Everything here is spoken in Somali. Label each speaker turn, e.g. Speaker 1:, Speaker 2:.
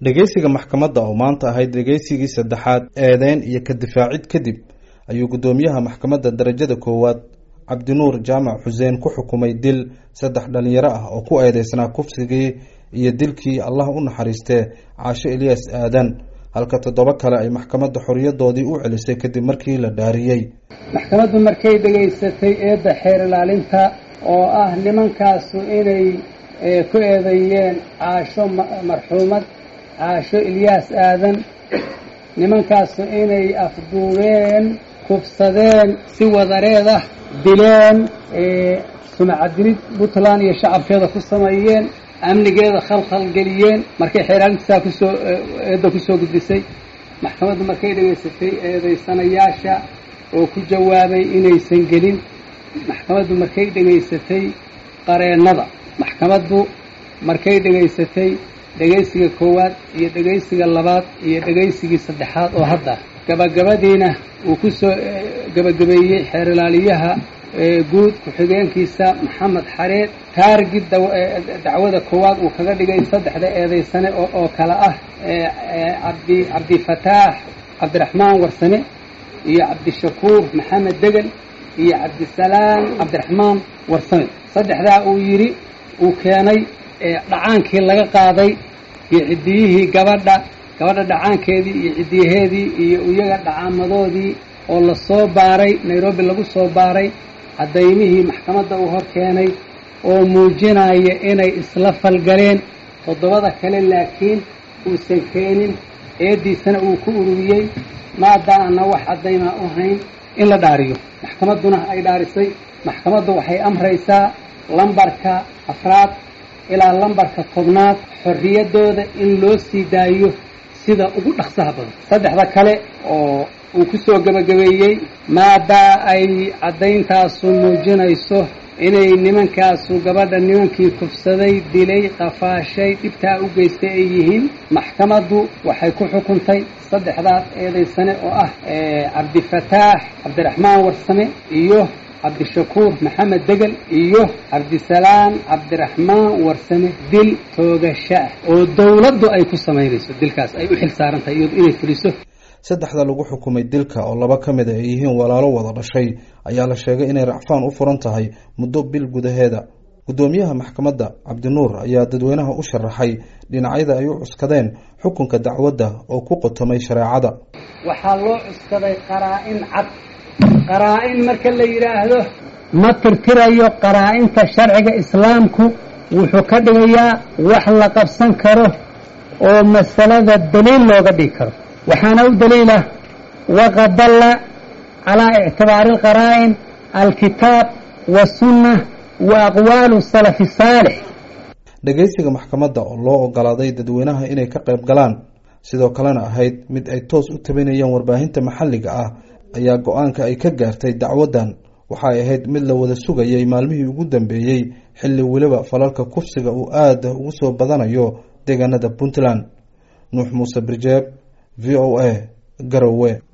Speaker 1: dhageysiga maxkamadda oo maanta ahayd dhageysigii saddexaad eedeyn iyo ka difaacid kadib ayuu gudoomiyaha maxkamadda darajada koowaad cabdinuur jaamac xuseen ku xukumay dil 3 dhalinyaro ah oo ku eedeysnaa kufsigii iyo dilkii Allah u naxariistay Caasho Ilyas Aadan halka 7 kale ay maxkamadda xoriyadoodii u celisay kadib markii la dhaariyay.
Speaker 2: maxkamaddu markay dhageysatay eedda xeer ilaalinta oo ah nimankaas inay ku eedeeyeen Caasho marxuumad Caasho Ilyas Aadan nimankaas inay afduubeen kufsadeen si wadareeda dileen sumcadilid Puntland iyo shacabkeeda ku sameeyeen amnigeeda khalkhal geliyeen markay xeeraalinta ku soo gudbisay maxkamaddu markay dhageysatay eedeysanayaasha oo ku jawaabay inaysan gelin maxkamaddu markay dhageysatay qareennada maxkamaddu markay dhageysatay dhageysiga koowaad iyo dhageysiga labaad iyo dhageysiga saddexaad oo hadda gabagabadiina uu ku soo gabagabeeyay xeer ilaaliyaha guud ku xigeenkiisa Maxamed Xareed taargid dacwada koowaad uu kaga dhigay 3 eedeysane oo kala ah Cabdi Fataax Cabdiraxmaan Warsame iyo Cabdi Shakuur Maxamed Degan iyo Cabdi Salaam Cabdiraxmaan Warsame 3 uu yiri uu keenay dhacaankii laga qaaday iyo cidiyihii gabadha dhacaankeedii iyo cidiyaheedii iyo iyaga dhacaamadoodii oo la soo baaray Nairobi lagu soo baaray cadaymihii maxkamadda uu hor keenay oo muujinaya inay isla falgaleen 7 kale laakiin uusan keenin eediisana uu ku ururiyay maadaama wax cadayma u hayn in la dhaariyo maxkamadduna ay dhaarisay maxkamaddu waxay amraysaa lambarka 4 ilaa lambarka 10 xorriyadooda in loo sii daayo sida ugu dhaqsaha badan 3 kale oo uu ku soo gabagabeeyay maadaama ay cadayntaas muujinayso inay nimankaasu gabadha nimankii kufsaday dilay qafaashay dhibtaa u geystay ay yihiin maxkamaddu waxay ku xukuntay 3 eedeysane oo ah Cabdi Fataax Cabdiraxmaan Warsame iyo Cabdi Shakuur Maxamed Degal iyo Cabdi Salaam Cabdiraxmaan Warsame dil toogasho oo dawladdu ay ku sameynayso dilkaas ay u xil saaran tahay inay fuliso
Speaker 1: 3 lagu xukumay dilka oo 2 kamid ay yihiin walaalo wada dhashay ayaa la sheegay inay racfaan u furan tahay muddo bil gudaheeda. gudoomiyaha maxkamadda Cabdinuur ayaa dadweynaha u sharaxay dhinacyada ay u cuskadeen xukunka dacwadda oo ku qotomay shareecada.
Speaker 2: waxaa loo cuskaday qaraa'in marka la yiraahdo ma tirtirayo qaraa'inta sharciga islaamku wuxuu ka dhigayaa wax la qabsan karo oo masalada daliil looga dhigi karo waxaana u daliila waqad dalla ala i'tibaar al-qara'in al-kitab wa sunnah wa aqwal as-salaf as-salih.
Speaker 1: dhageysiga maxkamadda oo loo ogolaaday dadweynaha inay ka qayb galaan sidoo kalena ahayd mid ay toos u tabanayeen warbaahinta maxalliga ah ayaa go'aanka ay ka gaartay dacwadan waxay ahayd mid la wada sugayay maalmihii ugu dambeeyay xilli waliba falalka kufsiga uu aad ugu soo badanayo deegaanada Puntland. Nuux Muuse Birjeeb VOA Garowe.